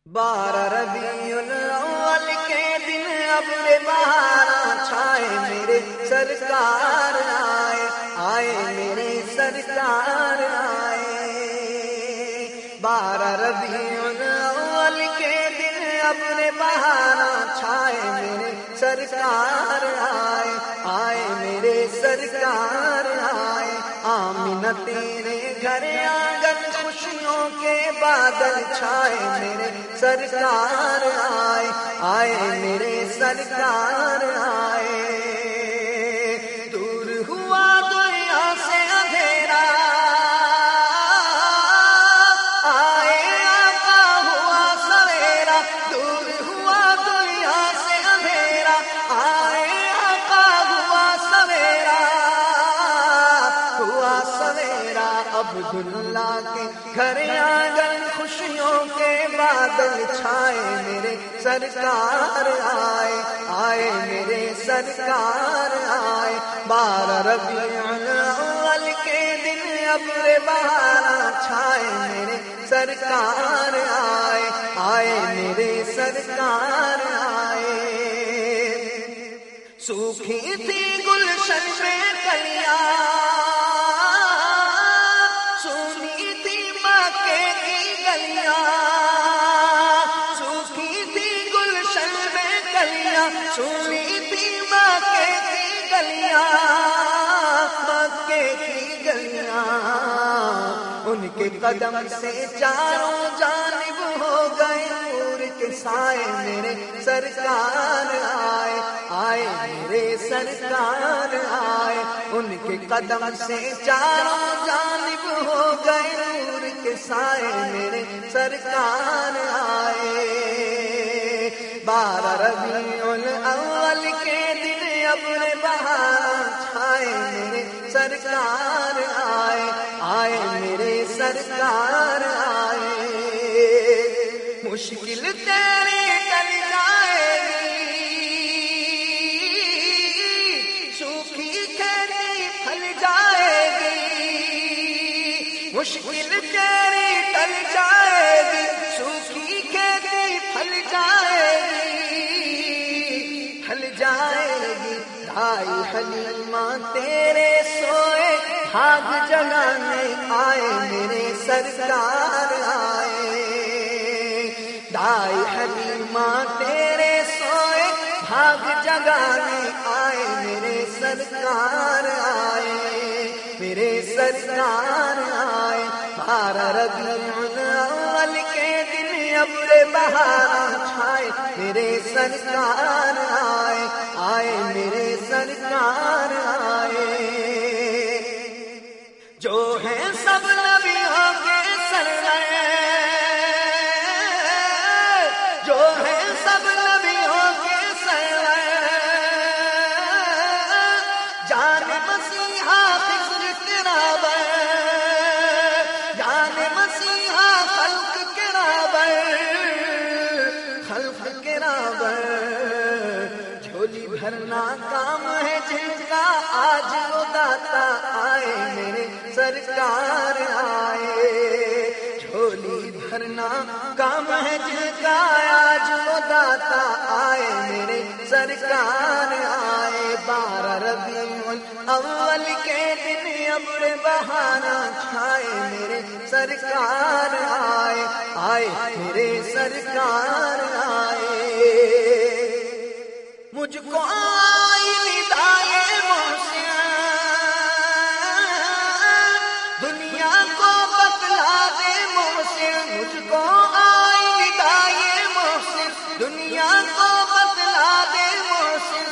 12 ربیع الاول کے دن ابر بہار چھائے میرے سرکار آئے، آئے میرے سرکار آئے۔ 12 ربیع الاول کے دن ابر بہار چھائے میرے سرکار آئے، آئے میرے سرکار آئے۔ آمینہ تیرے گھر آنگن خوشیوں کے بادل چھائے میرے سرکار آئے، آئے میرے سرکار آئے۔ دور ہوا دنیا سے اندھیرا، آئے آقا ہوا سویرا۔ دور ہوا دنیا سے اندھیرا، آئے آقا ہوا سویرا، ہوا سویرا۔ عبداللہ کے گھر آنگن خوشیوں کے بادل چھائے میرے سرکار آئے، آئے میرے سرکار آئے۔ 12 ربیع الاول کے دن ابر بہار چھائے میرے سرکار آئے، آئے میرے سرکار آئے۔ سوکھی تھی گلشن میں کلیاں، سونی تھی مکے کی گلیاں، سوکھی تھی گلشن میں کلیاں، سونی تھی مکے کی گلیاں، مکے کی گلیاں۔ ان کے قدم سے چاروں جانب ہو گئے نور کے سائے میرے سرکار آئے، آئے میرے سرکار آئے۔ ان کے قدم سے چاروں جانب ہو گئے نور کے سائے میرے سرکار آئے۔ 12 ربیع الاول کے دن ابر بہار چھائے میرے سرکار آئے، آئے میرے سرکار آئے۔ مشکل تیری ٹل جائے گی، سوکھی کھیتی پھل جائے گی، مشکل تیری ٹل جائے گی، سوکھی کھیتی پھل جائے گی، پھل جائے گی۔ بھائی حلیمہ تیرے سوئے بھاگ جگانے آئے میرے سرکار آئے، دائی حلیمہ تیرے سوئے بھاگ جگانے آئے میرے سرکار آئے، میرے سرکار آئے۔ 12 ربیع الاول کے دن ابر بہار چھائے میرے سرکار آئے، آئے میرے سرکار آئے۔ جو ہے سب نبیوں کے سردار، جو ہے سب نبیوں کے سردار، جان مسیحا خضر کے رابر، جان مسیحا خلق کے رابر، خلق کے رابر۔ جھولی بھرنا کام ہے جن کا آج وہ داتا آئے میرے سرکار آئے، جھولی بھرنا کام ہے جن کا آج وہ داتا آئے میرے سرکار آئے۔ 12 ربیع الاول کے دن ابر بہار چھائے میرے سرکار آئے، آئے میرے سرکار آئے۔ مجھ کو آئی ندائے محسن، دنیا کو بتلا دے محسن، مجھ کو آئی ندائے محسن، دنیا کو بتلا دے محسن،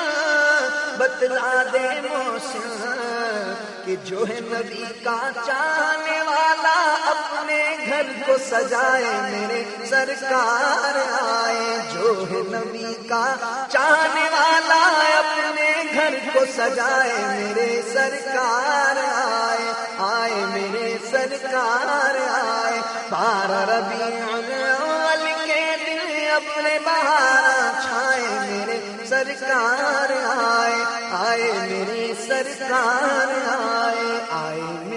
بتلا دے محسن، کہ جو ہے نبی کا چاہنے والا اپنے گھر کو سجائے میرے سرکار آئے، جو ہے نبی کا چاہنے والا اپنے گھر کو سجائے میرے سرکار آئے، آئے میرے سرکار آئے۔ 12 ربیع الاول کے دن ابر بہار چھائے میرے سرکار آئے، آئے میرے سرکار آئے، آئے